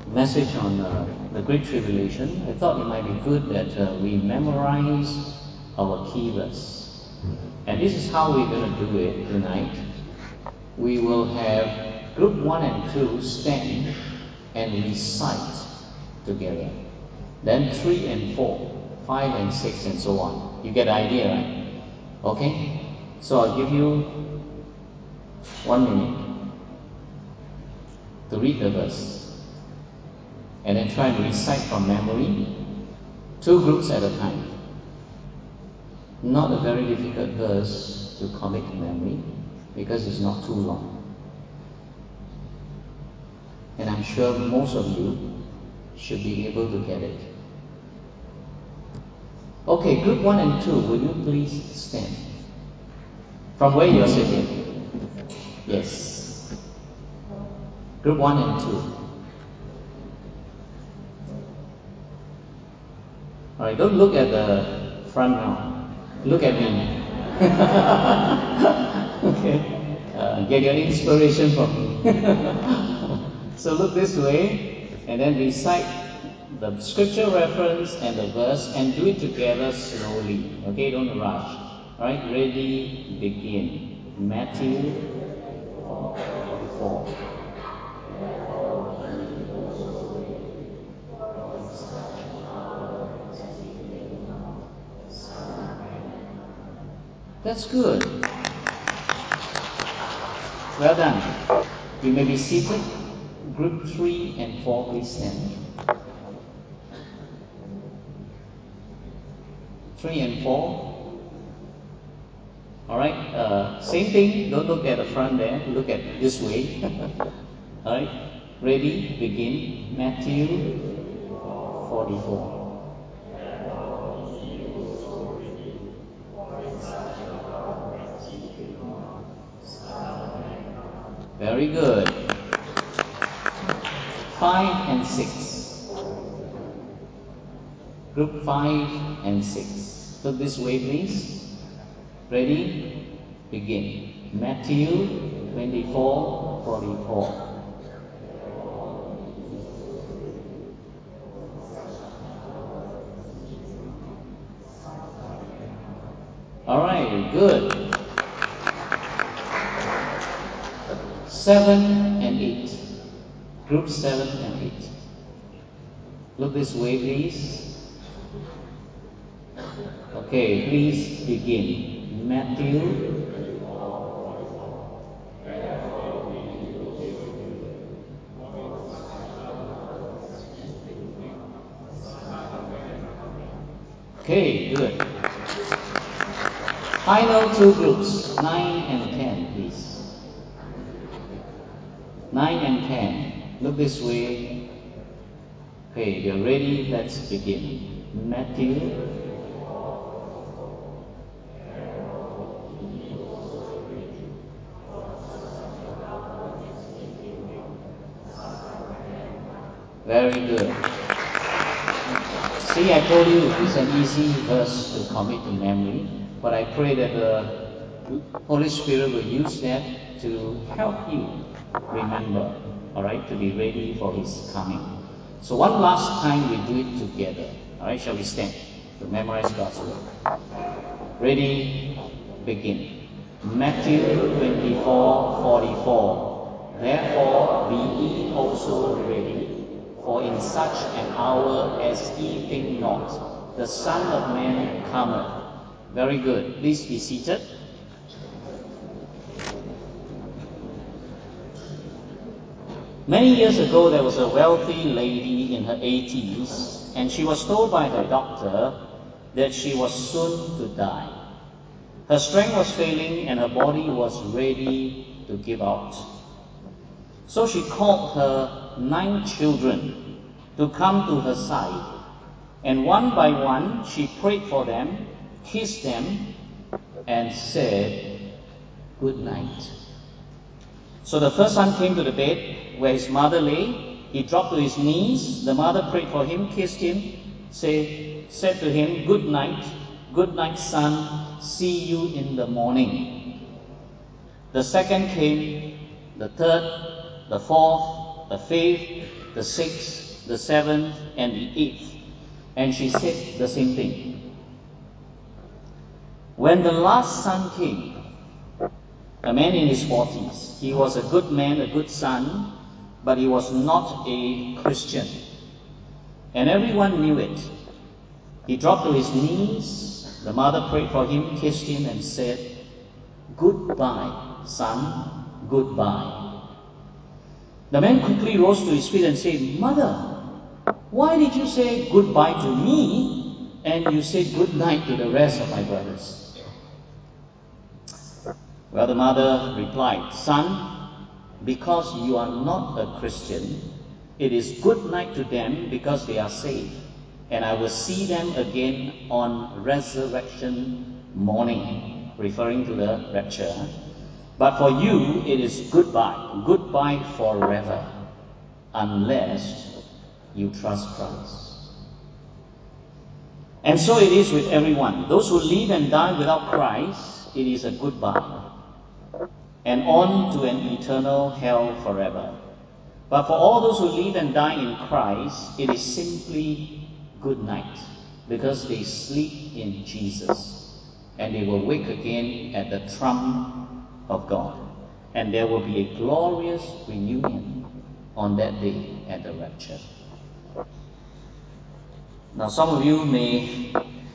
message on the Great Tribulation, I thought it might be good that we memorize our key verse. And this is how we're going to do it tonight. We will have group 1 and 2 stand and recite together. Then 3 and 4, 5 and 6, and so on. You get the idea, right? Okay? So I'll give you 1 minute to read the verse. And then try and recite from memory, 2 groups at a time. Not a very difficult verse to commit to memory because it's not too long. And I'm sure most of you should be able to get it. Okay, group 1 and 2, will you please stand? From where you are sitting? Yes. Group 1 and 2. Alright, don't look at the front now. Look at me. Okay. Get your inspiration from me. So look this way and then recite the scripture reference and the verse and do it together slowly. Okay, don't rush. Alright, ready, begin. Matthew 4. That's good. Well done. You may be seated. Group 3 and 4, please stand. 3 and 4. Alright, same thing. Don't look at the front there. Look at this way. Alright, ready, begin. Matthew 44. Very good. 5 and 6. Group 5 and 6. Look this way, please. Ready? Begin. Matthew 24:44. Alright, good. 7 and 8. Group 7 and 8. Look this way, please. Okay, please begin. Matthew. Okay, good. Final 2 groups, 9 and 10, please. 9 and 10. Look this way. Okay, you're ready. Let's begin. Matthew. Very good. See, I told you it's an easy verse to commit to memory, but I pray that the Holy Spirit will use that to help you remember, alright, to be ready for His coming. So one last time we do it together. Alright, shall we stand to memorize God's word? Ready, begin. Matthew 24:44. Therefore be ye also ready, for in such an hour as ye think not, the Son of Man cometh. Very good. Please be seated. Many years ago, there was a wealthy lady in her 80s, and she was told by her doctor that she was soon to die. Her strength was failing and her body was ready to give out. So she called her 9 children to come to her side, and one by one she prayed for them, kissed them, and said, "Good night." So the first son came to the bed where his mother lay. He dropped to his knees. The mother prayed for him, kissed him, said to him, "Good night, son. See you in the morning." The second came, the third, the fourth, the fifth, the 6th, the 7th, and the 8th. And she said the same thing. When the last son came, a man in his 40s, he was a good man, a good son, but he was not a Christian. And everyone knew it. He dropped to his knees. The mother prayed for him, kissed him, and said, "Goodbye, son, goodbye." The man quickly rose to his feet and said, "Mother, why did you say goodbye to me and you said good night to the rest of my brothers?" Well, the mother replied, "Son, because you are not a Christian, it is good night to them because they are saved, and I will see them again on resurrection morning," referring to the rapture. "But for you, it is goodbye forever, unless you trust Christ." And so it is with everyone. Those who live and die without Christ, it is a goodbye, and on to an eternal hell forever. But for all those who live and die in Christ, it is simply good night, because they sleep in Jesus, and they will wake again at the trump of God, and there will be a glorious reunion on that day at the rapture. Now, some of you may,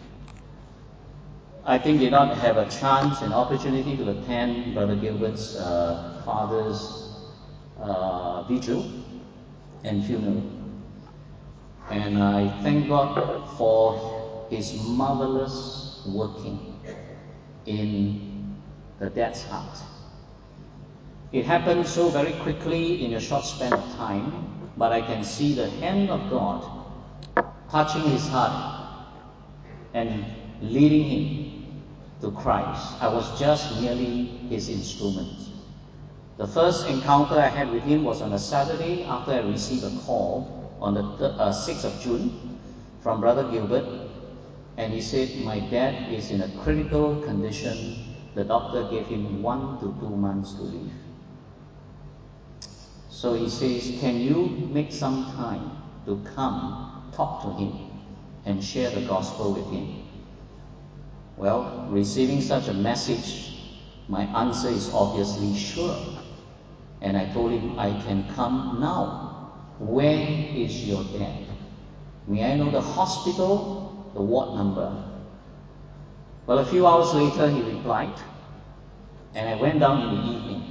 I think, did not have a chance and opportunity to attend Brother Gilbert's father's vigil and funeral. And I thank God for His marvelous working in the dad's heart. It happened so very quickly in a short span of time, but I can see the hand of God touching his heart and leading him to Christ. I was just merely his instrument. The first encounter I had with him was on a Saturday after I received a call on the 6th of June from Brother Gilbert, and he said, "My dad is in a critical condition. The doctor gave him 1 to 2 months to live." So he says, "Can you make some time to come talk to him and share the gospel with him?" Well, receiving such a message, my answer is obviously sure. And I told him, "I can come now. Where is your dad? May I know the hospital, the ward number?" Well, a few hours later he replied, and I went down in the evening.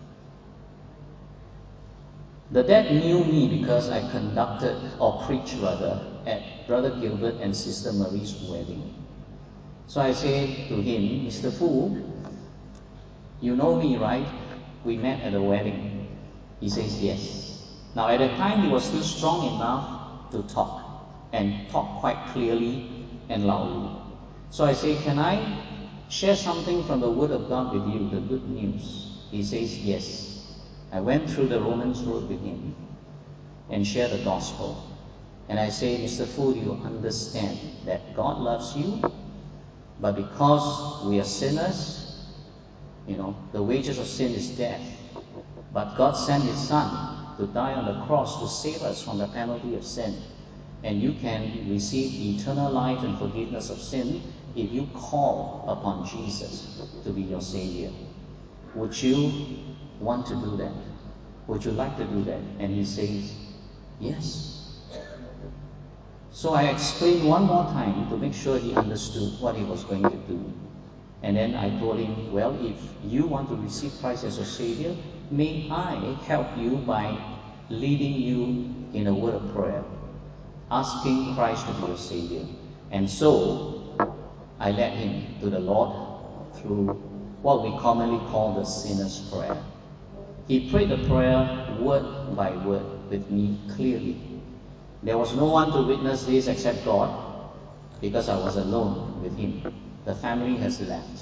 The dad knew me because I conducted, or preached rather, at Brother Gilbert and Sister Marie's wedding. So I said to him, "Mr. Fu, you know me, right? We met at the wedding." He says, "Yes." Now at that time he was still strong enough to talk, and talk quite clearly and loudly. So I say, "Can I share something from the Word of God with you, the good news?" He says, "Yes." I went through the Romans road with him and shared the gospel. And I say, "Mr. Fu, do you understand that God loves you, but because we are sinners, the wages of sin is death. But God sent His Son to die on the cross to save us from the penalty of sin. And you can receive eternal life and forgiveness of sin if you call upon Jesus to be your Savior. Would you want to do that? Would you like to do that?" And he says, "Yes." So I explained one more time to make sure he understood what he was going to do. And then I told him, "Well, if you want to receive Christ as your Savior, may I help you by leading you in a word of prayer, asking Christ to be your Savior." And so I led him to the Lord through what we commonly call the sinner's prayer. He prayed the prayer word by word with me clearly. There was no one to witness this except God, because I was alone with him. The family has left.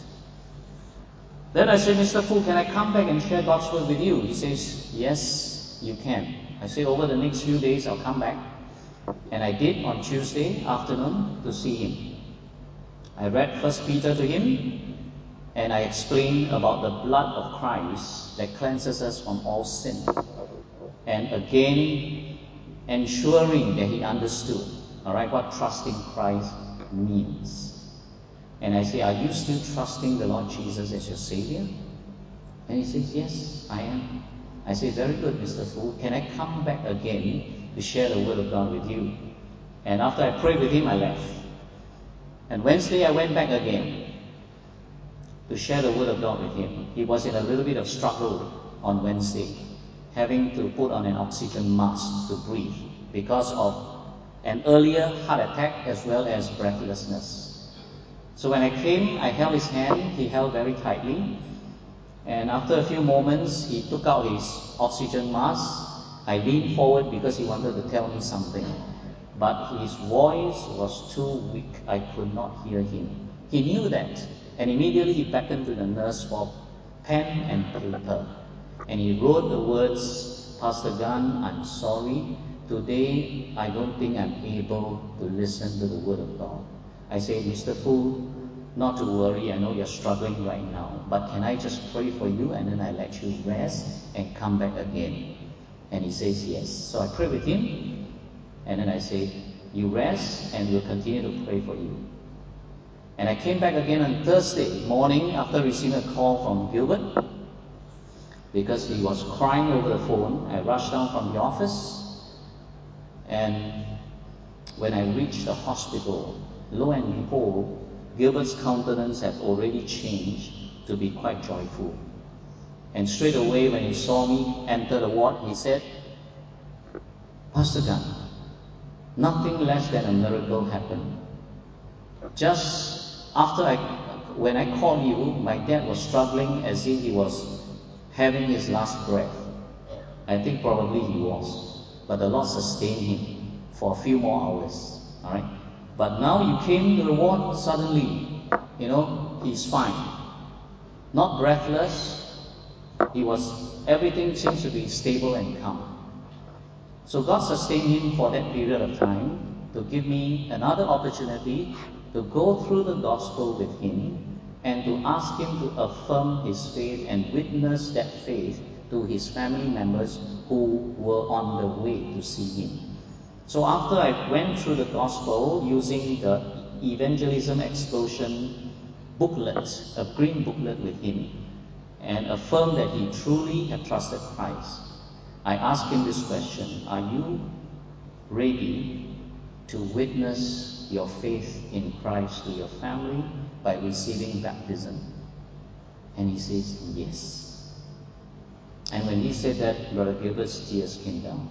Then I said, "Mr. Fu, can I come back and share God's word with you?" He says, "Yes, you can." I said, "Over the next few days I'll come back." And I did on Tuesday afternoon to see him. I read 1 Peter to him, and I explained about the blood of Christ that cleanses us from all sin. And again, ensuring that he understood, all right, what trusting Christ means. And I say, are you still trusting the Lord Jesus as your Savior? And he says, yes, I am. I say, very good, Mr. Fu. Can I come back again to share the Word of God with you? And after I prayed with him, I left. And Wednesday, I went back again to share the Word of God with him. He was in a little bit of struggle on Wednesday, having to put on an oxygen mask to breathe because of an earlier heart attack as well as breathlessness. So when I came, I held his hand. He held very tightly. And after a few moments, he took out his oxygen mask. I leaned forward because he wanted to tell me something. But his voice was too weak. I could not hear him. He knew that. And immediately he beckoned to the nurse for pen and paper. And he wrote the words, Pastor Gan, I'm sorry. Today, I don't think I'm able to listen to the Word of God. I say, Mr. Fu, not to worry, I know you're struggling right now, but can I just pray for you and then I let you rest and come back again? And he says yes. So I pray with him and then I say, you rest and we'll continue to pray for you. And I came back again on Thursday morning after receiving a call from Gilbert because he was crying over the phone. I rushed down from the office, and when I reached the hospital, lo and behold, Gilbert's countenance had already changed to be quite joyful. And straight away when he saw me enter the ward, he said, Pastor Gan, nothing less than a miracle happened. Just after when I called you, my dad was struggling as if he was having his last breath. I think probably he was. But the Lord sustained him for a few more hours. All right? But now you came to the ward suddenly. He's fine. Not breathless. Everything seems to be stable and calm. So God sustained him for that period of time to give me another opportunity to go through the gospel with him and to ask him to affirm his faith and witness that faith to his family members who were on the way to see him. So after I went through the gospel using the Evangelism Explosion booklet, a green booklet with him, and affirmed that he truly had trusted Christ, I asked him this question: are you ready to witness your faith in Christ to your family by receiving baptism? And he says, yes. And when he said that, Brother Gilbert's tears came down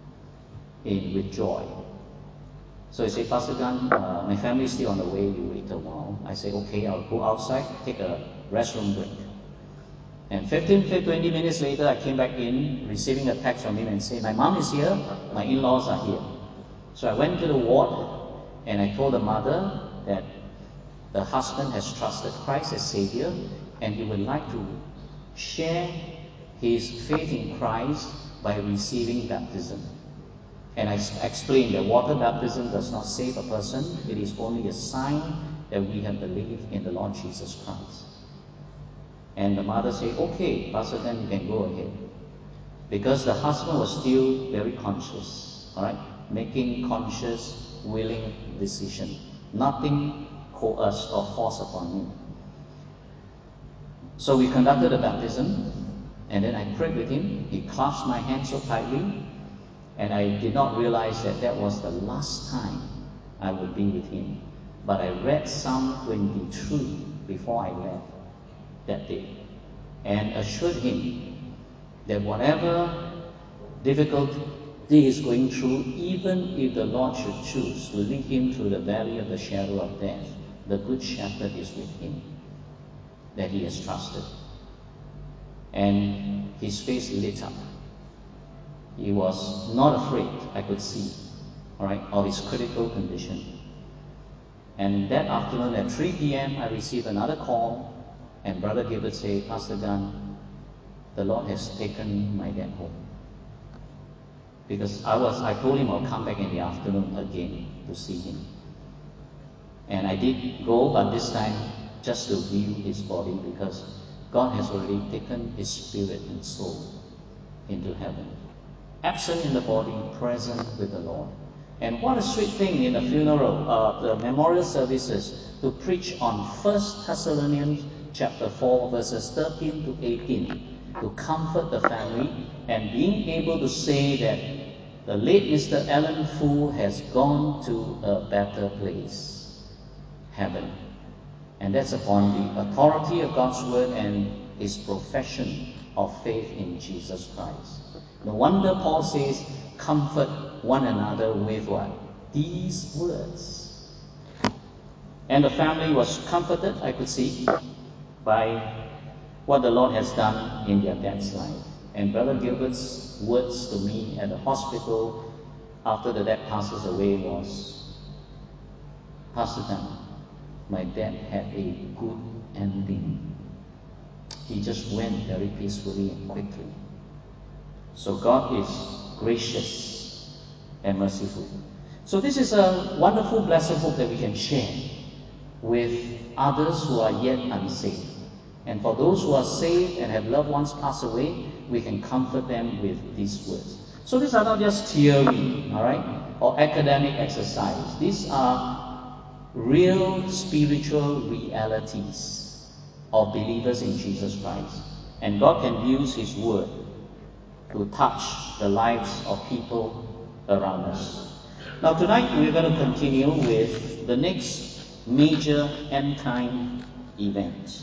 with joy. So he said, Pastor Gan, my family is still on the way, you wait a while. I said, okay, I'll go outside, take a restroom break. And 20 minutes later, I came back in, receiving a text from him and saying, my mom is here, my in-laws are here. So I went to the ward and I told the mother that the husband has trusted Christ as Savior and he would like to share his faith in Christ by receiving baptism. And I explained that water baptism does not save a person. It is only a sign that we have believed in the Lord Jesus Christ. And the mother said, okay, Pastor, then you can go ahead. Because the husband was still very conscious, all right? Making conscious, willing decision. Nothing coerced or forced upon him. So we conducted the baptism, and then I prayed with him. He clasped my hand so tightly, and I did not realize that that was the last time I would be with him. But I read Psalm 23 before I left that day, and assured him that whatever difficulty he is going through, even if the Lord should choose to lead him through the valley of the shadow of death, the Good Shepherd is with him, that he has trusted. And his face lit up. He was not afraid, I could see, all right, of his critical condition. And that afternoon at 3 p.m., I received another call, and Brother Gilbert said, Pastor Gan, the Lord has taken my dad home. Because I told him I'll come back in the afternoon again to see him. And I did go, but this time just to view his body, because God has already taken his spirit and soul into heaven. absent in the body, present with the Lord. And what a sweet thing in the funeral, the memorial services, to preach on 1 Thessalonians chapter 4, verses 13 to 18, to comfort the family, and being able to say that the late Mr. Alan Fu has gone to a better place, heaven. And that's upon the authority of God's word and his profession of faith in Jesus Christ. No wonder Paul says, comfort one another with what? These words. And the family was comforted, I could see, by what the Lord has done in their dad's life. And Brother Gilbert's words to me at the hospital after the dad passes away was, Pastor Tan, my dad had a good ending. He just went very peacefully and quickly. So God is gracious and merciful. So this is a wonderful, blessed hope that we can share with others who are yet unsaved. And for those who are saved and have loved ones pass away, we can comfort them with these words. So these are not just theory, all right, or academic exercise. These are real spiritual realities of believers in Jesus Christ. And God can use His word to touch the lives of people around us. Now tonight we're going to continue with the next major end time event.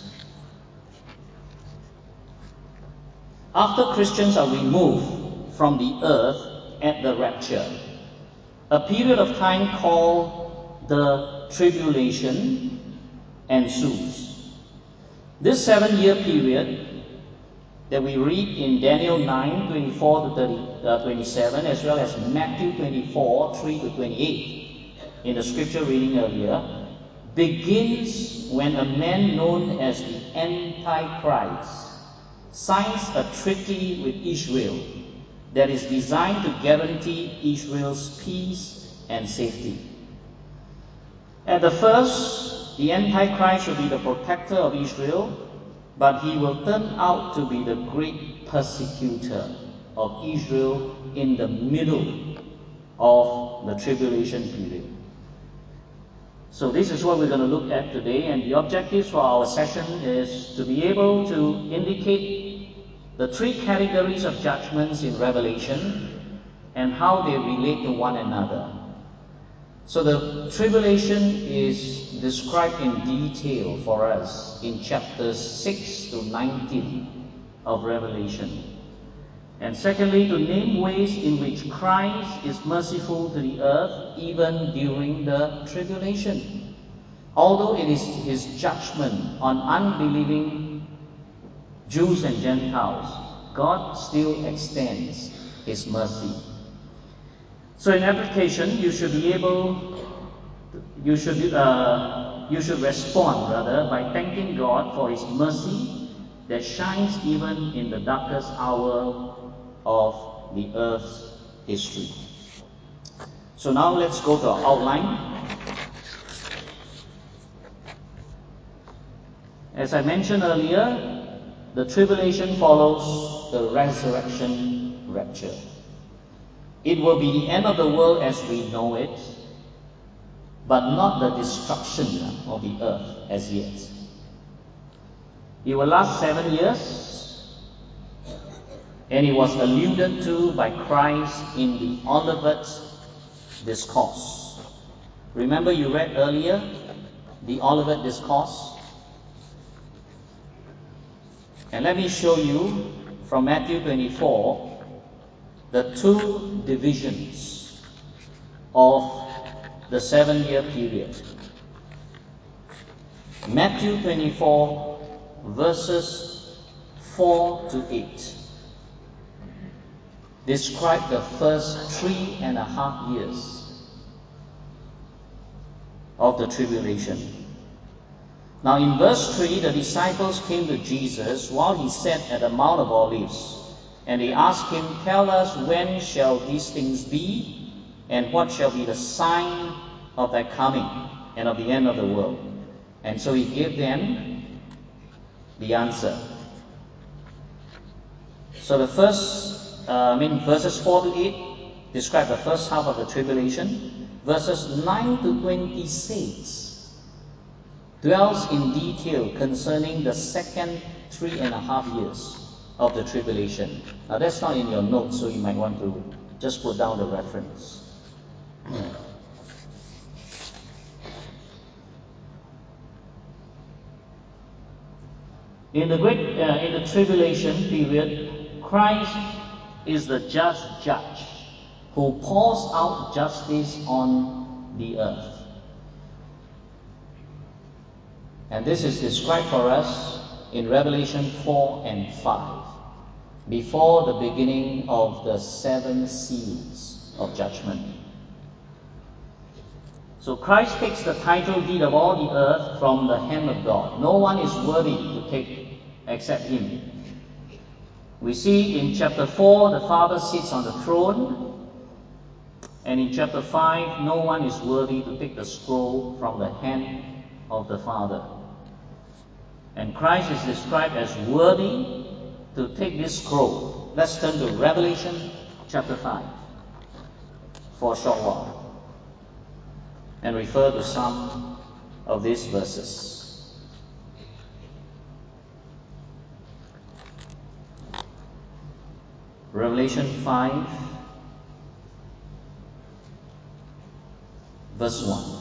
After Christians are removed from the earth at the rapture, a period of time called the tribulation ensues. This 7-year period that we read in Daniel 9, 24 to 27, as well as Matthew 24, 3 to 28, in the scripture reading earlier, begins when a man known as the Antichrist signs a treaty with Israel that is designed to guarantee Israel's peace and safety. At the first, the Antichrist will be the protector of Israel, but he will turn out to be the great persecutor of Israel in the middle of the tribulation period. So this is what we're going to look at today, and the objectives for our session is to be able to indicate the 3 categories of judgments in Revelation and how they relate to one another. So the tribulation is described in detail for us in chapters 6 to 19 of Revelation. And secondly, to name ways in which Christ is merciful to the earth even during the tribulation. Although it is his judgment on unbelieving Jews and Gentiles, God still extends his mercy. So in application, you should respond by thanking God for his mercy that shines even in the darkest hour of the earth's history. So now let's go to our outline. As I mentioned earlier, the tribulation follows the resurrection rapture. It will be the end of the world as we know it, but not the destruction of the earth as yet. It will last 7 years, and it was alluded to by Christ in the Olivet Discourse. Remember you read earlier the Olivet Discourse? And let me show you from Matthew 24 the 2 divisions of the 7-year period. Matthew 24 verses 4 to 8 describe the first 3.5 years of the tribulation. Now in verse 3, the disciples came to Jesus while he sat at the Mount of Olives, and they asked him, "Tell us, when shall these things be, and what shall be the sign of thy coming and of the end of the world?" And so he gave them the answer. So the first verses 4 to 8 describe the first half of the tribulation. Verses 9 to 26 dwells in detail concerning the second 3.5 years of the tribulation. Now that's not in your notes, so you might want to just put down the reference. In the tribulation period, Christ is the just judge who pours out justice on the earth. And this is described for us in Revelation 4 and 5, before the beginning of the 7 seals of judgment. So Christ takes the title deed of all the earth from the hand of God. No one is worthy to take except Him. We see in chapter 4, the Father sits on the throne, and in chapter 5, no one is worthy to take the scroll from the hand of the Father. And Christ is described as worthy to take this scroll. Let's turn to Revelation chapter 5 for a short while and refer to some of these verses. Revelation 5 verse 1.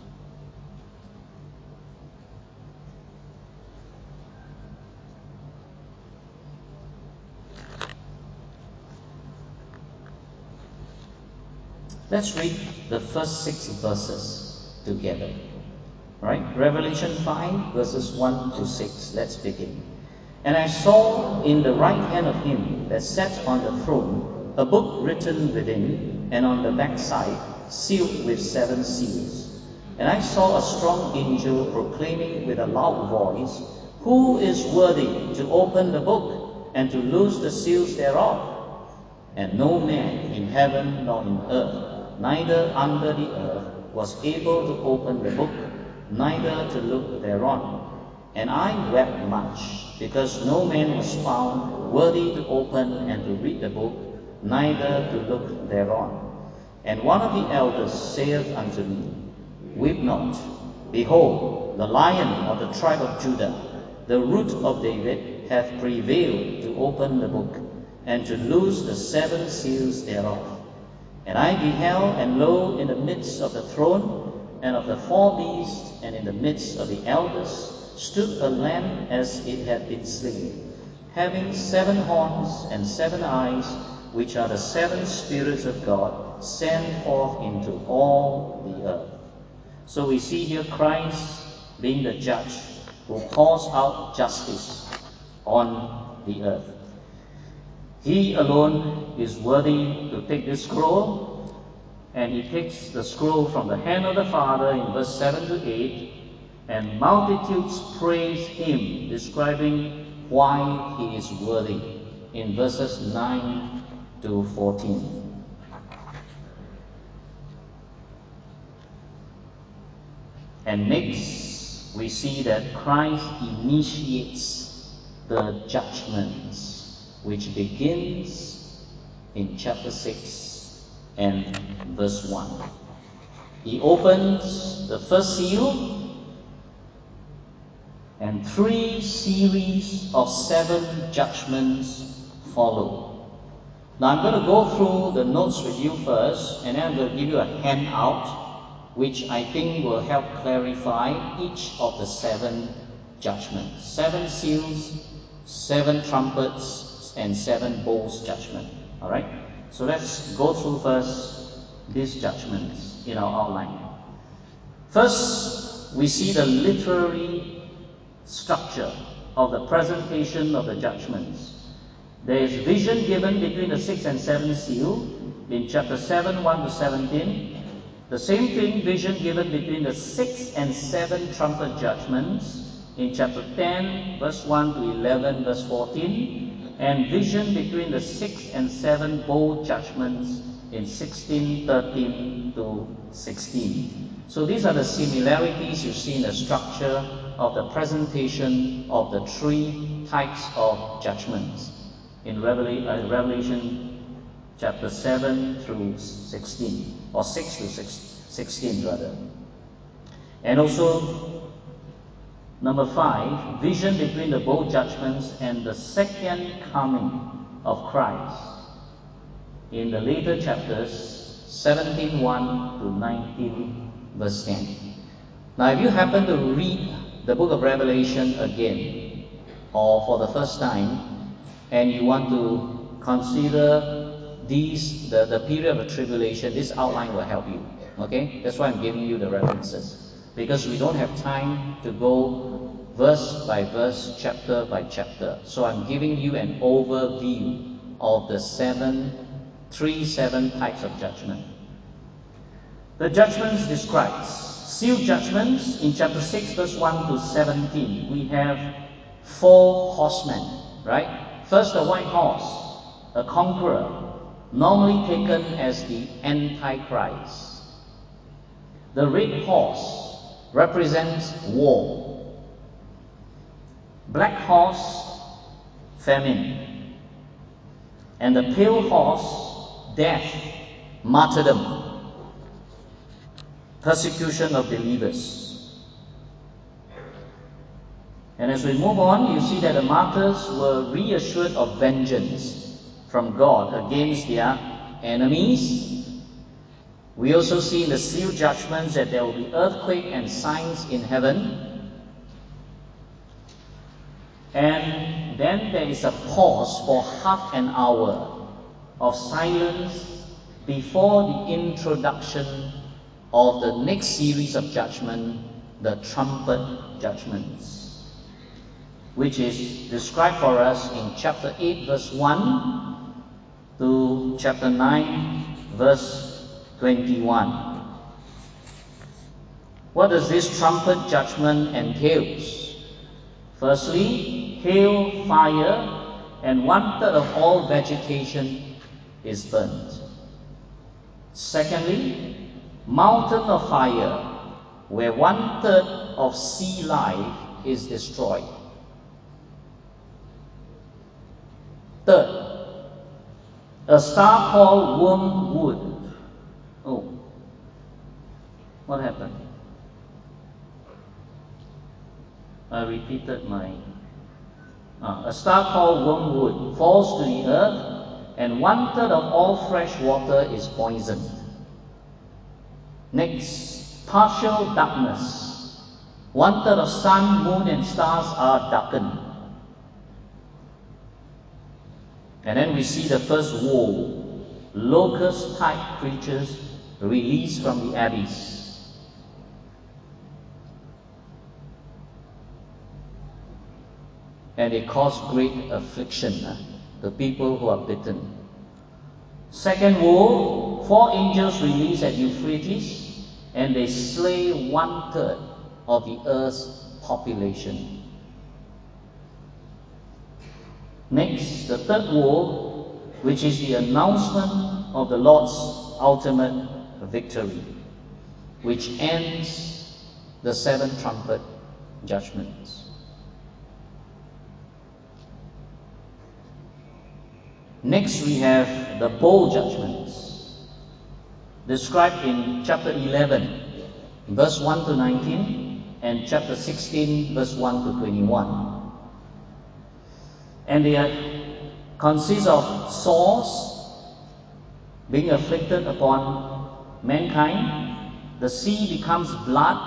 Let's read the first 6 verses together. Right? Revelation 5 verses 1 to 6. Let's begin. And I saw in the right hand of him that sat on the throne a book written within, and on the backside sealed with 7 seals. And I saw a strong angel proclaiming with a loud voice, Who is worthy to open the book and to loose the seals thereof? And no man in heaven nor in earth, neither under the earth, was able to open the book, neither to look thereon. And I wept much, because no man was found worthy to open and to read the book, neither to look thereon. And one of the elders saith unto me, Weep not. Behold, the Lion of the tribe of Judah, the Root of David, hath prevailed to open the book, and to loose the 7 seals thereof. And I beheld, and lo, in the midst of the throne, and of the 4 beasts, and in the midst of the elders, stood a Lamb as it had been slain, having 7 horns and 7 eyes, which are the 7 spirits of God, sent forth into all the earth. So we see here Christ being the judge who pours out justice on the earth. He alone is worthy to take this scroll, and he takes the scroll from the hand of the Father in verse 7 to 8, and multitudes praise him, describing why he is worthy in verses 9 to 14. And next, we see that Christ initiates the judgments, which begins in chapter 6 and verse 1. He opens the first seal, and 3 series of 7 judgments follow. Now I'm going to go through the notes with you first, and then I'm going to give you a handout, which I think will help clarify each of the 7 judgments. 7 seals, 7 trumpets, and 7 bowls judgment. Alright? So let's go through first these judgments in our outline. First, we see the literary structure of the presentation of the judgments. There is vision given between the 6th and 7th seal in chapter 7, 1 to 17. The same thing, vision given between the 6th and 7th trumpet judgments in chapter 10, verse 1 to 11, verse 14. And vision between the 6th and 7th bowl judgments in 16, 13 to 16. So these are the similarities you see in the structure of the presentation of the 3 types of judgments in Revelation chapter 7 through 16, or 6 to 16 rather. And also, number 5, vision between the bowl judgments and the second coming of Christ in the later chapters 17:1 to 19 verse 10. Now, if you happen to read the book of Revelation again, or for the first time, and you want to consider the period of tribulation, this outline will help you. Okay? That's why I'm giving you the references. Because we don't have time to go verse by verse, chapter by chapter. So I'm giving you an overview of the 7 types of judgment. The judgments described. Sealed judgments in chapter 6 verse 1 to 17. We have 4 horsemen, right? First, the white horse, a conqueror, normally taken as the Antichrist. The red horse represents war. Black horse, famine. And the pale horse, death, martyrdom, persecution of believers. And as we move on, you see that the martyrs were reassured of vengeance from God against their enemies. We also see in the sealed judgments that there will be earthquake and signs in heaven. And then there is a pause for half an hour of silence before the introduction of the next series of judgment, the trumpet judgments, which is described for us in chapter 8 verse 1 to chapter 9 verse 21. What does this trumpet judgment entails? Firstly, hail, fire, and 1/3 of all vegetation is burnt. Secondly, mountain of fire, where 1/3 of sea life is destroyed. Third, a star called wormwood. Oh, what happened? I repeated a star called wormwood falls to the earth, and 1/3 of all fresh water is poisoned. Next, partial darkness. 1/3 of sun, moon, and stars are darkened. And then we see the first woe, locust-type creatures released from the abyss. And they cause great affliction to people who are bitten. Second woe, 4 angels released at Euphrates, and they slay 1/3 of the earth's population. Next, the third woe, which is the announcement of the Lord's ultimate victory, which ends the 7 trumpet judgments. Next, we have the bowl judgments, described in chapter 11, verse 1 to 19, and chapter 16, verse 1 to 21. And they consist of sores being afflicted upon mankind. The sea becomes blood,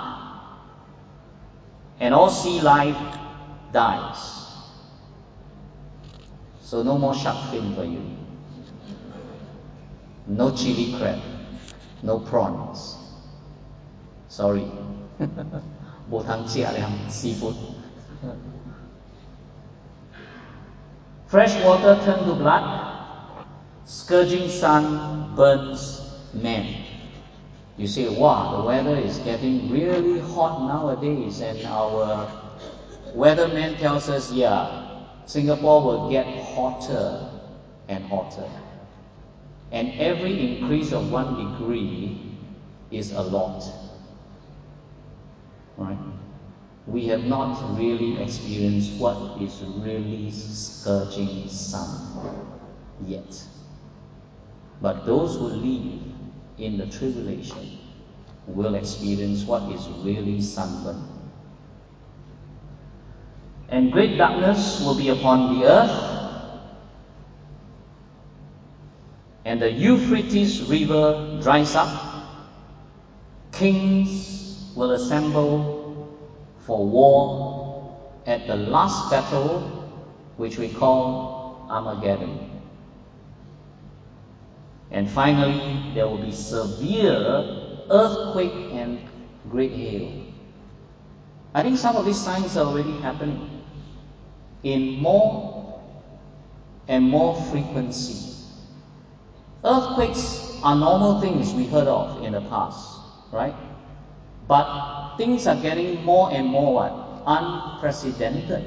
and all sea life dies. So no more shark fin for you. No chili crab. No prawns. Sorry. 冇通食了 seafood. Fresh water turned to blood. Scourging sun burns men. You say, wow, the weather is getting really hot nowadays, and our weatherman tells us, yeah, Singapore will get hotter and hotter. And every increase of 1 degree is a lot. Right? We have not really experienced what is really scorching sun yet. But those who live in the tribulation will experience what is really sunburn. And great darkness will be upon the earth, and the Euphrates River dries up. Kings will assemble for war at the last battle, which we call Armageddon. And finally, there will be severe earthquake and great hail. I think some of these signs are already happening in more and more frequency. Earthquakes are normal things we heard of in the past, right? But things are getting more and more what? Unprecedented.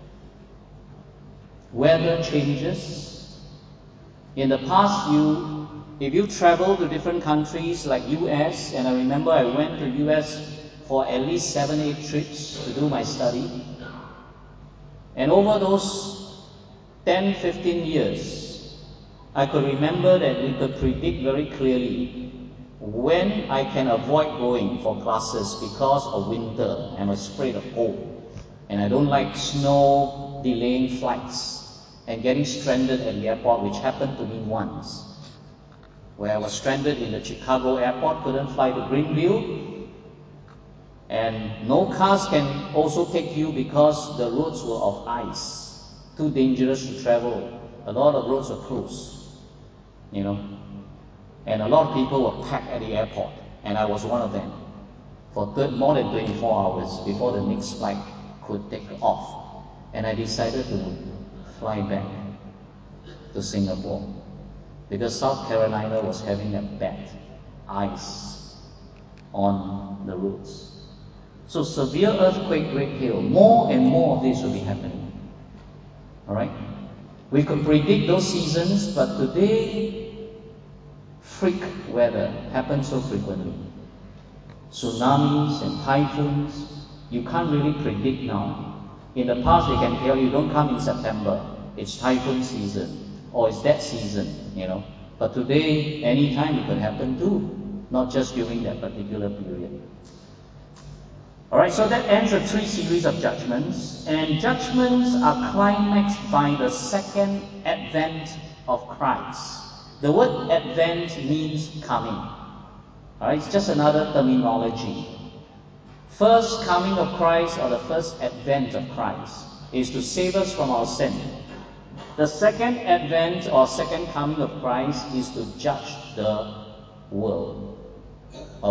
Weather changes. In the past, if you travel to different countries like US, and I remember I went to US for at least 7-8 trips to do my study. And over those 10-15 years, I could remember that we could predict very clearly when I can avoid going for classes because of winter. I'm afraid of cold. And I don't like snow delaying flights and getting stranded at the airport, which happened to me once, where I was stranded in the Chicago airport, couldn't fly to Greenville. And no cars can also take you because the roads were of ice, too dangerous to travel. A lot of roads were closed, and a lot of people were packed at the airport, and I was one of them for more than 24 hours before the next flight could take off. And I decided to fly back to Singapore because South Carolina was having a bad ice on the roads. So severe earthquake, great hail, more and more of this will be happening. Alright? We could predict those seasons, but today, freak weather happens so frequently. Tsunamis and typhoons, you can't really predict now. In the past, they can tell you, don't come in September, it's typhoon season, or it's that season, But today, anytime it could happen too, not just during that particular period. Alright, so that ends the 3 series of judgments, and judgments are climaxed by the second advent of Christ. The word advent means coming. Alright, it's just another terminology. First coming of Christ, or the first advent of Christ, is to save us from our sin. The second advent or second coming of Christ is to judge the world of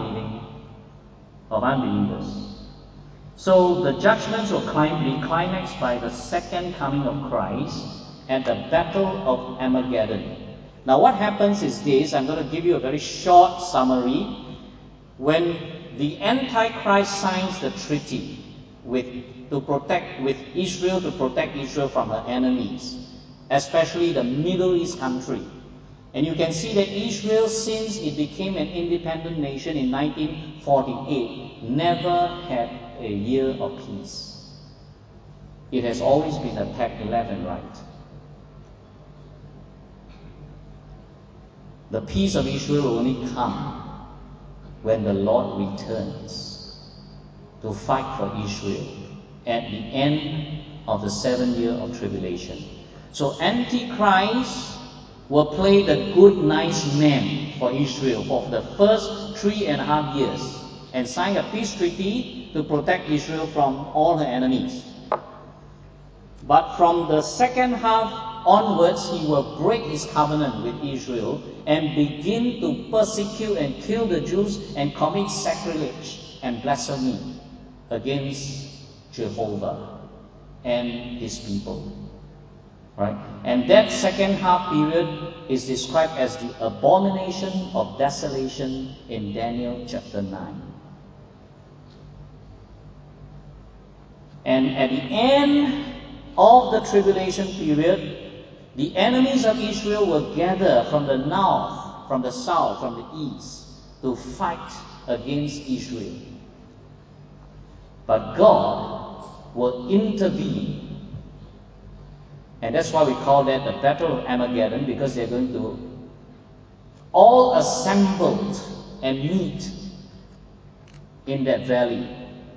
unbelievers. So the judgments will be climaxed by the second coming of Christ at the Battle of Armageddon. Now what happens is this, I'm going to give you a very short summary. When the Antichrist signs the treaty with Israel to protect Israel from her enemies, especially the Middle East country. And you can see that Israel, since it became an independent nation in 1948, never had a year of peace. It has always been attacked left and right. The peace of Israel will only come when the Lord returns to fight for Israel at the end of the 7 year of tribulation. So Antichrist will play the good, nice man for Israel for the first 3.5 years and sign a peace treaty to protect Israel from all her enemies. But from the second half onwards, he will break his covenant with Israel and begin to persecute and kill the Jews and commit sacrilege and blasphemy against Jehovah and his people. Right? And that second half period is described as the abomination of desolation in Daniel chapter 9. And at the end of the tribulation period, the enemies of Israel will gather from the north, from the south, from the east to fight against Israel. But God will intervene. And that's why we call that the Battle of Armageddon, because they're going to all assembled and meet in that valley.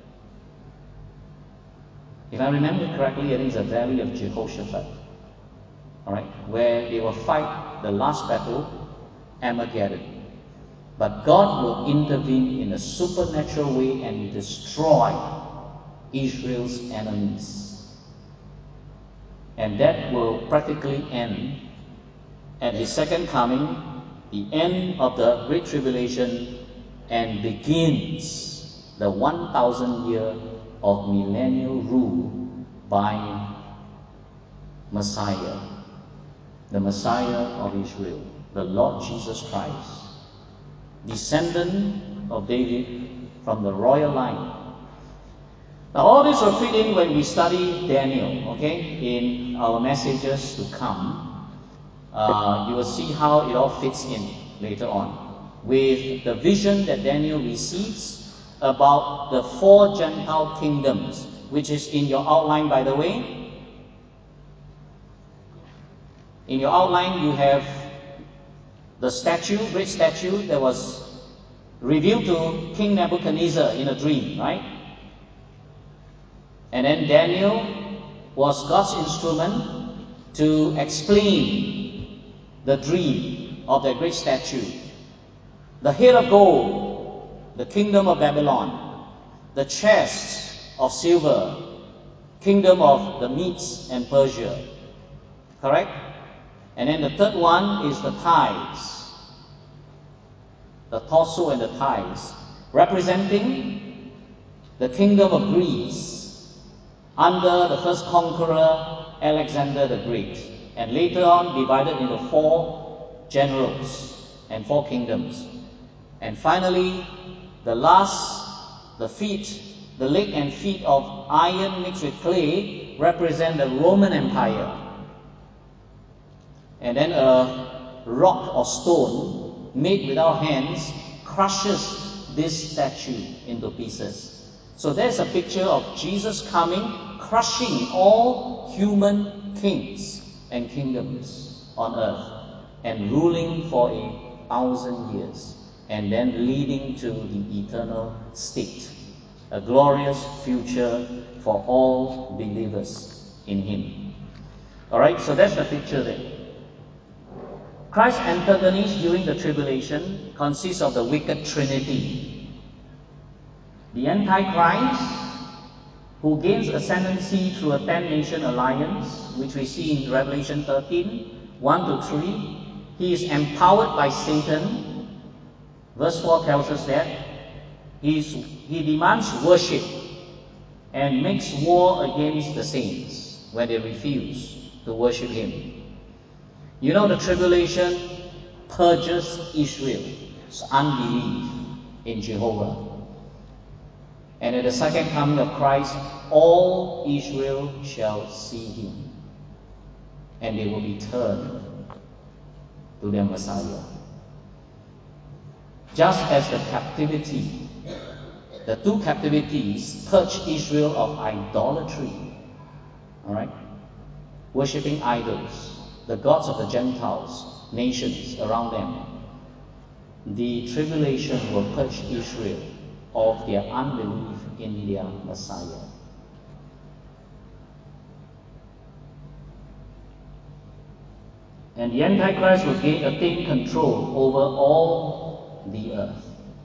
If I remember correctly, I think it's the valley of Jehoshaphat, all right, where they will fight the last battle, Armageddon. But God will intervene in a supernatural way and destroy Israel's enemies. And that will practically end at His second coming, the end of the Great Tribulation, and begins the 1,000 year of millennial rule by Messiah, the Messiah of Israel, the Lord Jesus Christ, descendant of David from the royal line. Now all this will fit in when we study Daniel, okay, in our messages to come. You will see how it all fits in later on with the vision that Daniel receives about the 4 Gentile kingdoms, which is in your outline, by the way. In your outline you have the statue, great statue that was revealed to King Nebuchadnezzar in a dream, right? And then Daniel was God's instrument to explain the dream of that great statue. The head of gold, the kingdom of Babylon. The chest of silver, kingdom of the Medes and Persia. Correct? And then the third one is the thighs, the torso and the thighs, representing the kingdom of Greece under the first conqueror, Alexander the Great, and later on divided into 4 generals and 4 kingdoms. And finally, the last, the feet, the leg and feet of iron mixed with clay represent the Roman Empire. And then a rock or stone made without hands crushes this statue into pieces. So there's a picture of Jesus coming, crushing all human kings and kingdoms on earth and ruling for 1,000 years and then leading to the eternal state, a glorious future for all believers in Him. Alright, so that's the picture there. Christ's antagonist during the tribulation consists of the wicked trinity. The Antichrist, who gains ascendancy through a 10-nation alliance, which we see in Revelation 13, 1-3. He is empowered by Satan. Verse 4 tells us that he demands worship and makes war against the saints when they refuse to worship him. You know, the tribulation purges Israel's unbelief in Jehovah. And at the second coming of Christ, all Israel shall see him, and they will be turned to their Messiah. Just as the captivity, the 2 captivities purged Israel of idolatry, alright, worshipping idols, the gods of the Gentiles, nations around them. The tribulation will purge Israel of their unbelief in their Messiah. And the Antichrist will attain control over all the earth.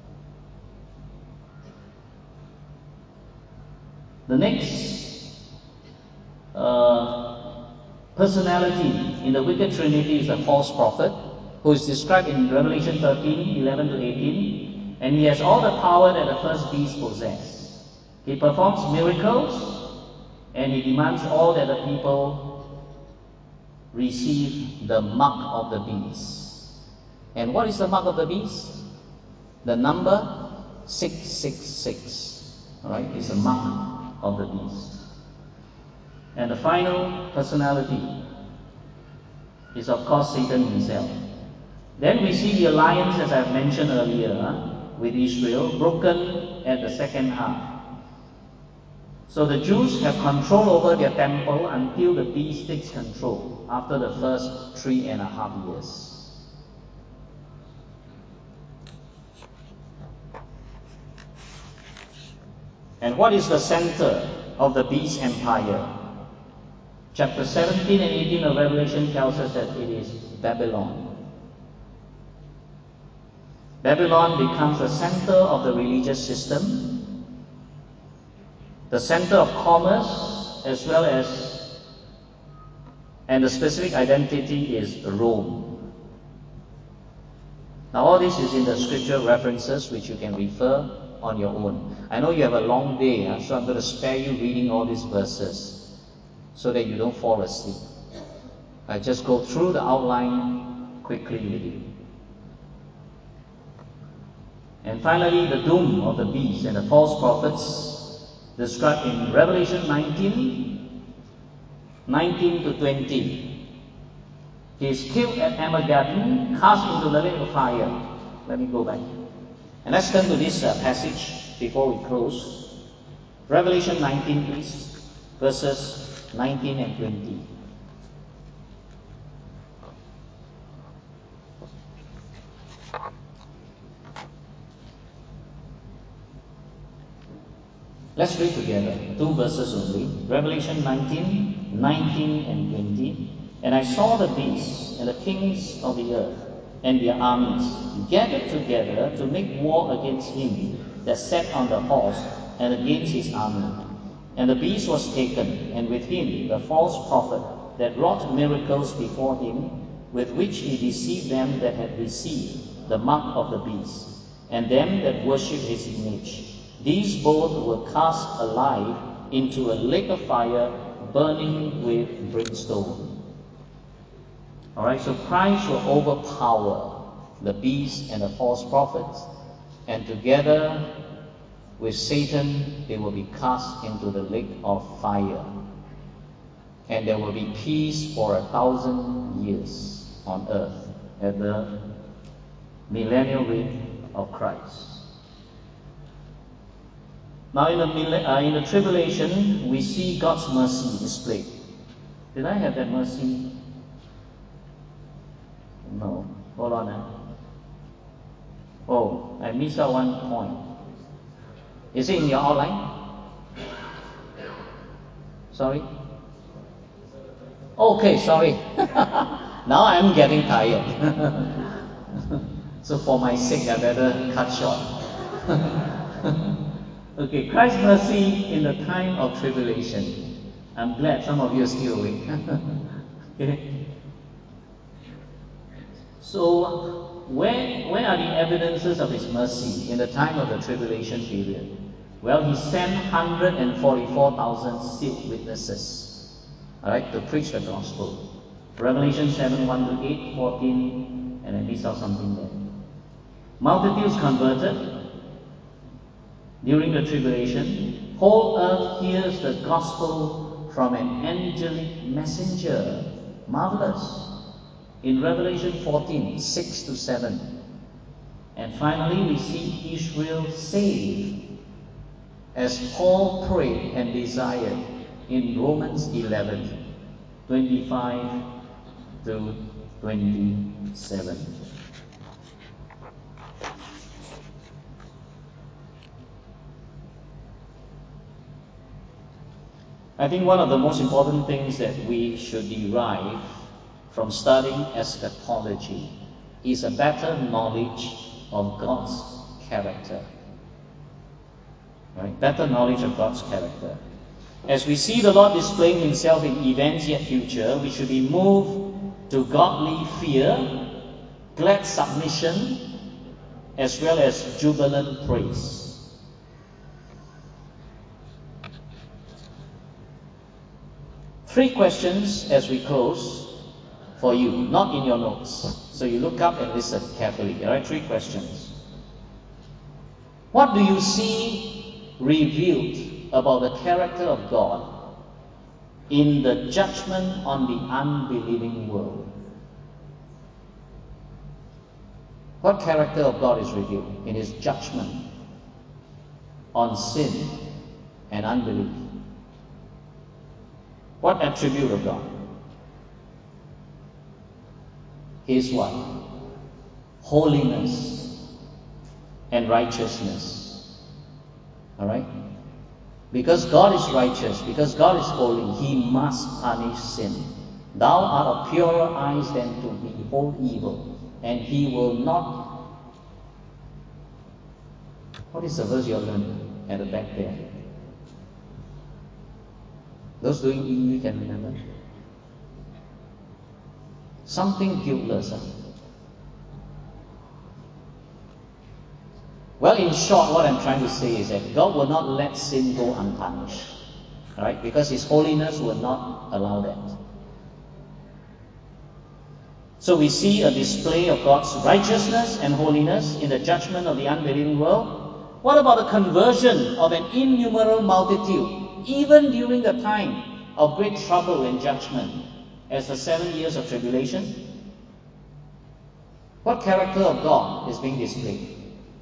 The next personality in the wicked trinity is the false prophet, who is described in Revelation 13, 11-18, and he has all the power that the first beast possessed. He performs miracles, and he demands all that the people receive the mark of the beast. And what is the mark of the beast? The number 666. Alright, is the mark of the beast. And the final personality is, of course, Satan himself. Then we see the alliance, as I've mentioned earlier, with Israel, broken at the second half. So the Jews have control over their temple until the beast takes control after the first 3.5 years. And what is the center of the beast empire? Chapter 17 and 18 of Revelation tells us that it is Babylon. Babylon becomes the center of the religious system, the center of commerce, as well as, and the specific identity is Rome. Now all this is in the scripture references which you can refer on your own. I know you have a long day, so I'm going to spare you reading all these verses so that you don't fall asleep. I just go through the outline quickly with you. And finally, the doom of the beast and the false prophets described in Revelation 19 to 20. He is killed at Armageddon, cast into the lake of fire. Let me go back. And let's turn to this passage before we close. Revelation 19, please, verses 19 and 20. Let's read together, 2 verses only. Revelation 19 and 20. And I saw the beasts and the kings of the earth and their armies gathered together to make war against him that sat on the horse and against his army. And the beast was taken, and with him the false prophet that wrought miracles before him, with which he deceived them that had received the mark of the beast, and them that worshipped his image. These both were cast alive into a lake of fire, burning with brimstone. Alright, so Christ will overpower the beast and the false prophets, and together with Satan, they will be cast into the lake of fire. And there will be peace for 1,000 years on earth at the millennial reign of Christ. Now in the tribulation, we see God's mercy displayed. Did I have that mercy? No. Hold on. Oh, I missed out one point. Is it in your outline? Sorry? Okay, sorry. Now I'm getting tired. So for my sake, I better cut short. Okay, Christ's mercy in the time of tribulation. I'm glad some of you are still awake. Okay. So, where are the evidences of his mercy in the time of the tribulation period? Well, he sent 144,000 sealed witnesses, alright, to preach the gospel. Revelation 7, 1 to 8, 14, and I missed out something there. Multitudes converted during the tribulation. Whole earth hears the gospel from an angelic messenger. Marvelous. In Revelation 14, 6 to 7. And finally, we see Israel saved, as Paul prayed and desired in Romans 11, 25 to 27. I think one of the most important things that we should derive from studying eschatology is a better knowledge of God's character. Right? Better knowledge of God's character. As we see the Lord displaying himself in events yet future, we should be moved to godly fear, glad submission, as well as jubilant praise. Three questions as we close for you, not in your notes. So you look up and listen carefully. Alright, 3 questions. What do you see revealed about the character of God in the judgment on the unbelieving world? What character of God is revealed in his judgment on sin and unbelief? What attribute of God? His what? Holiness and righteousness. Alright? Because God is righteous, because God is holy, He must punish sin. Thou art of purer eyes than to behold evil, and He will not. What is the verse you learned at the back there? Those doing EE can remember. Something guiltless. Huh? Well, in short, what I'm trying to say is that God will not let sin go unpunished. Alright? Because His holiness will not allow that. So we see a display of God's righteousness and holiness in the judgment of the unbelieving world. What about the conversion of an innumerable multitude, even during the time of great trouble and judgment, as the 7 years of tribulation? What character of God is being displayed?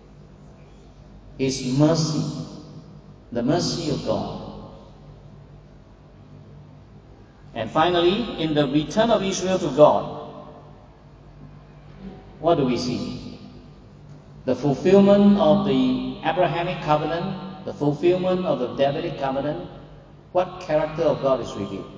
His mercy, the mercy of God. And finally, in the return of Israel to God, what do we see? The fulfillment of the Abrahamic covenant, the fulfillment of the Davidic covenant. What character of God is revealed?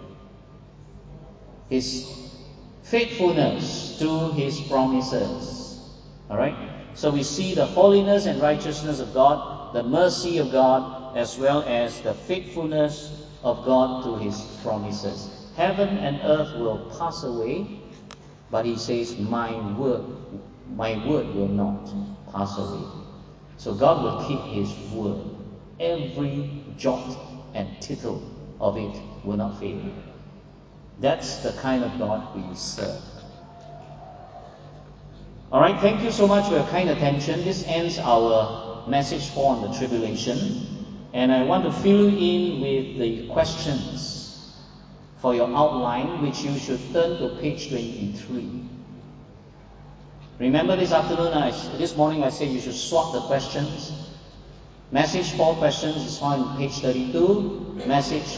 His faithfulness to His promises. Alright? So we see the holiness and righteousness of God, the mercy of God, as well as the faithfulness of God to His promises. Heaven and earth will pass away, but He says, my word will not pass away. So God will keep His word. Every jot and tittle of it will not fail. That's the kind of God we serve. Alright, thank you so much for your kind attention. This ends our message 4 on the tribulation. And I want to fill you in with the questions for your outline, which you should turn to page 23. Remember this morning I said you should swap the questions. Message 4 questions is found on page 32. Message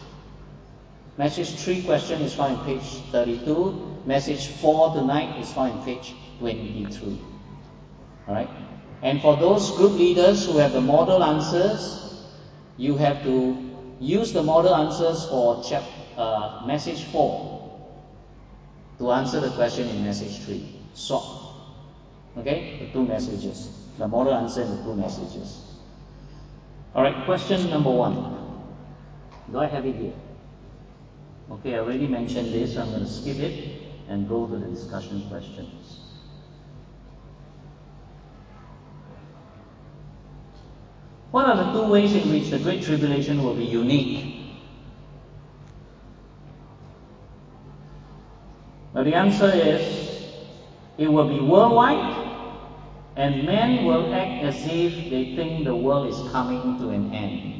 3 question is found on page 32. Message 4 tonight is found on page 23. Alright? And for those group leaders who have the model answers, you have to use the model answers for message 4 to answer the question in message 3. Swap. Okay? The 2 messages. The model answer and the 2 messages. Alright, question number 1. Do I have it here? Okay, I already mentioned this, so I'm going to skip it and go to the discussion questions. What are the 2 ways in which the Great Tribulation will be unique? Well, the answer is, it will be worldwide, and men will act as if they think the world is coming to an end.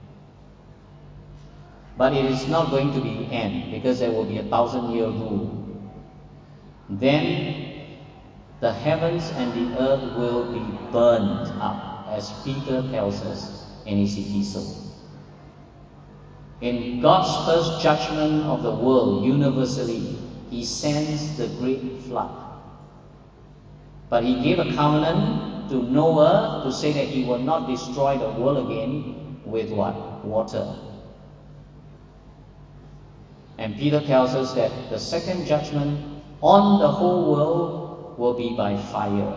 But it is not going to be the end, because there will be a 1,000-year rule. Then the heavens and the earth will be burned up, as Peter tells us in his epistle. In God's first judgment of the world universally, He sends the great flood. But He gave a covenant to Noah to say that He will not destroy the world again with what? Water. And Peter tells us that the second judgment on the whole world will be by fire.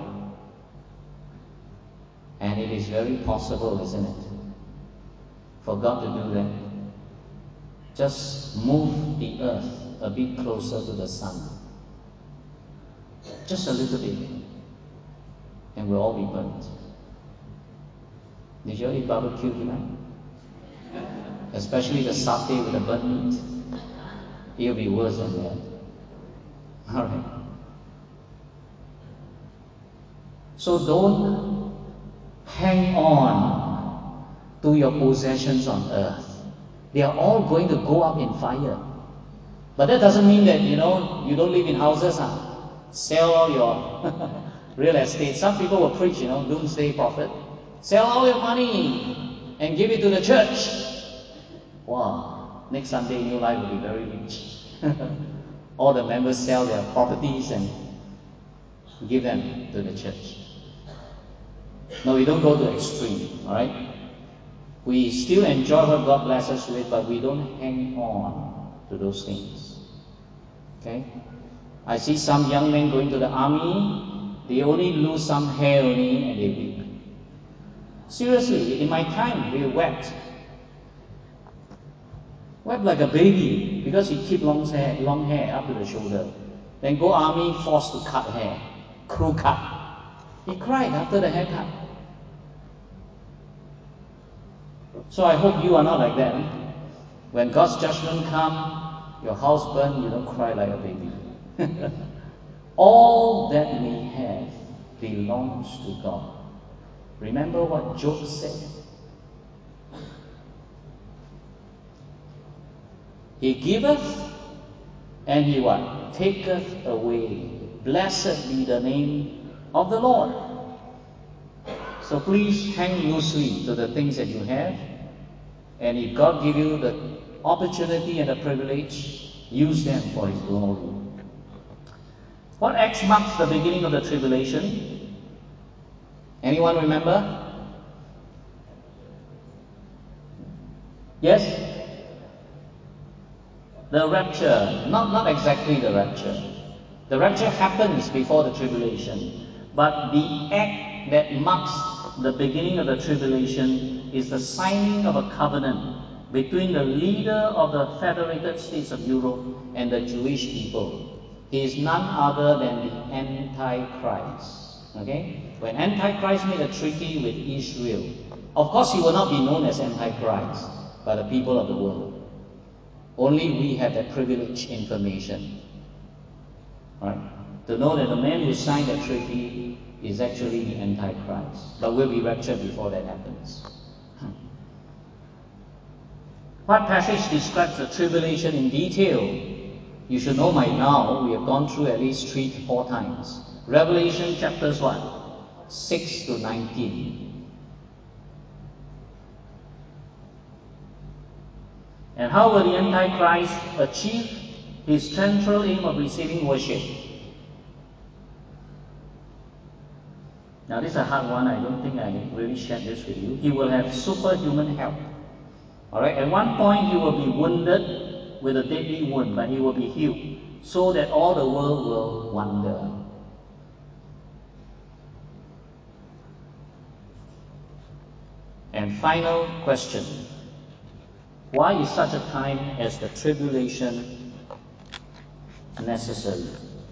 And it is very possible, isn't it, for God to do that? Just move the earth a bit closer to the sun. Just a little bit. And we'll all be burnt. Did you all eat barbecue tonight? Especially the satay with the burnt meat. It'll be worse than that. Alright. So don't hang on to your possessions on earth. They are all going to go up in fire. But that doesn't mean that, you don't live in houses. Sell all your real estate. Some people will preach, doomsday prophet. Sell all your money and give it to the church. Wow. Next Sunday, New Life will be very rich. All the members sell their properties and give them to the church. No, we don't go to extreme, alright? We still enjoy what God blesses us with, but we don't hang on to those things. Okay? I see some young men going to the army, they only lose some hair only and they weep. Seriously, in my time, we wept. Wept like a baby because he keep long hair up to the shoulder. Then go army, forced to cut hair. Crew cut. He cried after the haircut. So I hope you are not like that. When God's judgment comes, your house burn, you don't cry like a baby. All that we have belongs to God. Remember what Job said. He giveth and he what? Taketh away. Blessed be the name of the Lord. So please hang loosely to the things that you have. And if God give you the opportunity and the privilege, use them for His glory. What Acts marks the beginning of the tribulation? Anyone remember? Yes? The rapture. Not exactly the rapture. The rapture happens before the tribulation. But the act that marks the beginning of the tribulation is the signing of a covenant between the leader of the Federated States of Europe and the Jewish people. He is none other than the Antichrist. Okay? When Antichrist made a treaty with Israel, of course he will not be known as Antichrist by the people of the world. Only we have that privileged information. Right? To know that the man who signed that treaty is actually the Antichrist. But we'll be raptured before that happens. What passage describes the tribulation in detail? You should know by now, we have gone through at least 3 to 4 times. Revelation chapters what? 6 to 19. And how will the Antichrist achieve his central aim of receiving worship? Now this is a hard one, I don't think I really shared this with you. He will have superhuman help. Alright, at one point he will be wounded with a deadly wound, but he will be healed, so that all the world will wonder. And final question. Why is such a time as the tribulation necessary?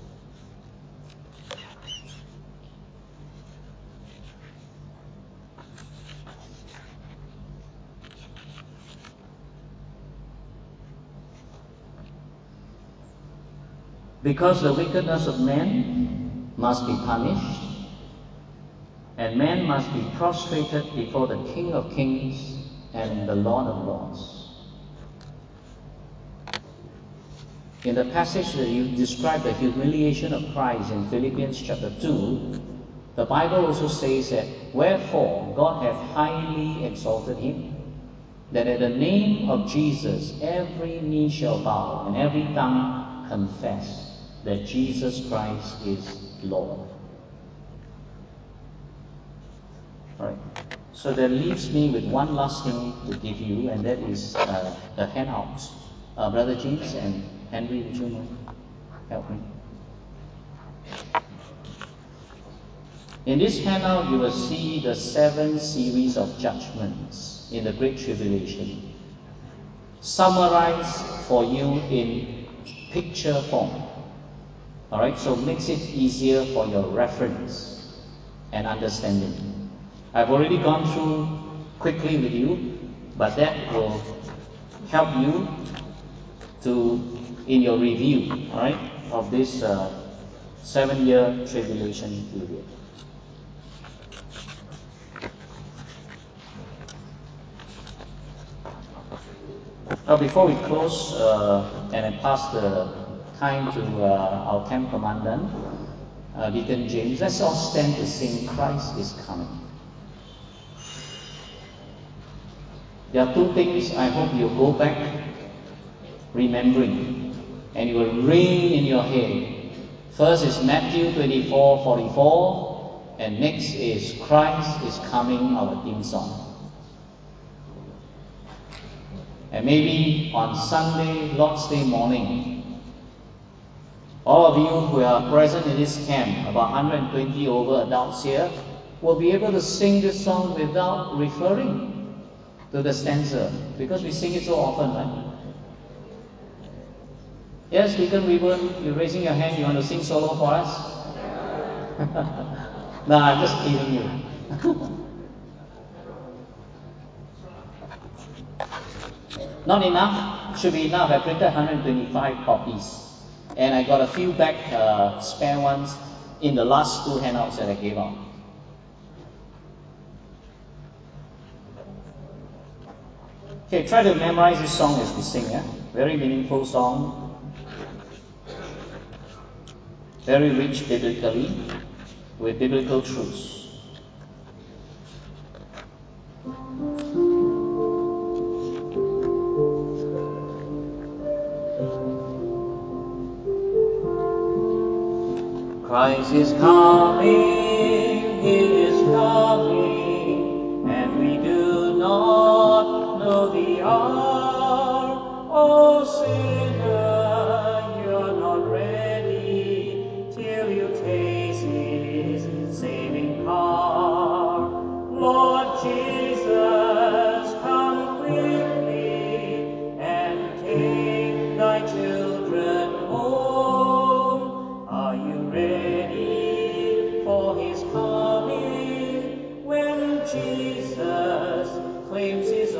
Because the wickedness of men must be punished, and man must be prostrated before the King of Kings and the Lord of Lords. In the passage that you describe the humiliation of Christ in Philippians chapter 2, the Bible also says that, wherefore God hath highly exalted him, that at the name of Jesus every knee shall bow and every tongue confess that Jesus Christ is Lord. Right. So that leaves me with one last thing to give you, and that is the handout. Brother James and Henry, would you mind help me? In this handout, you will see the 7 series of judgments in the Great Tribulation, summarized for you in picture form. Alright, so makes it easier for your reference and understanding. I've already gone through quickly with you, but that will help you in your review, alright, of this 7-year tribulation period. Now, before we close and I pass the time to our camp commandant, Deacon James, let's all stand to sing "Christ is Coming." There are 2 things I hope you'll go back remembering, and it will ring in your head. First is Matthew 24:44, and next is "Christ is Coming," our theme song. And maybe on Sunday, Lord's Day morning, all of you who are present in this camp, about 120 over adults here, will be able to sing this song without referring to the stanza, because we sing it so often, right? Yes, Deacon Reuben, you're raising your hand, you want to sing solo for us? No, I'm just kidding you. Not enough? Should be enough. I printed 125 copies. And I got a few back spare ones in the last two handouts that I gave out. Okay, try to memorize this song as we sing. Very meaningful song. Very rich biblically, with biblical truths. Christ is coming, He is coming, and we do not know the hour. Oh sinner, you're not ready till you taste His saving power. Lord Jesus, come quickly and take thy children home. Are you ready for His coming when Jesus claims His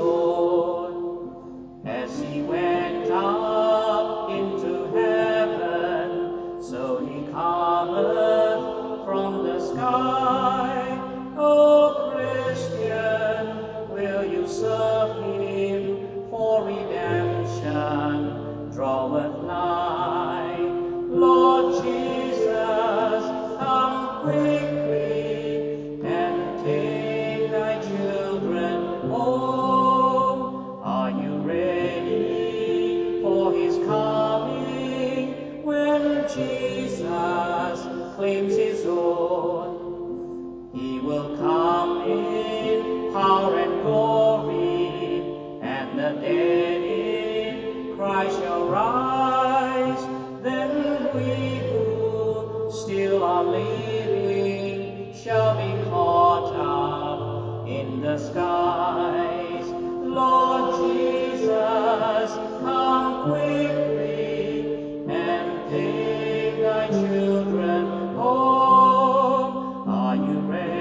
own? As He went up into heaven, so He cometh from the sky. O Christian, will you serve Him, for redemption draweth nigh? Lord Jesus, come quickly and take thy children home. Are you ready for His coming when Jesus claims His own? He will come in power and glory, and the dead in Christ shall rise. Then we who still are living shall be caught up in the skies. Lord Jesus, come quickly and take thy children home. Are you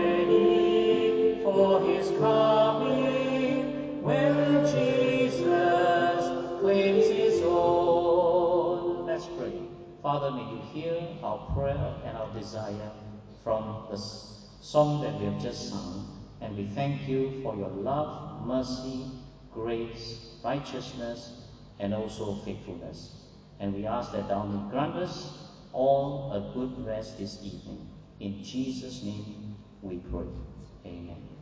ready for His coming when Jesus claims His own? Let's pray. Father, may you hear our prayer and our desire from the song that we have just sung. And we thank you for your love, mercy, grace, righteousness, and also faithfulness. And we ask that thou may grant us all a good rest this evening. In Jesus' name we pray. Amen.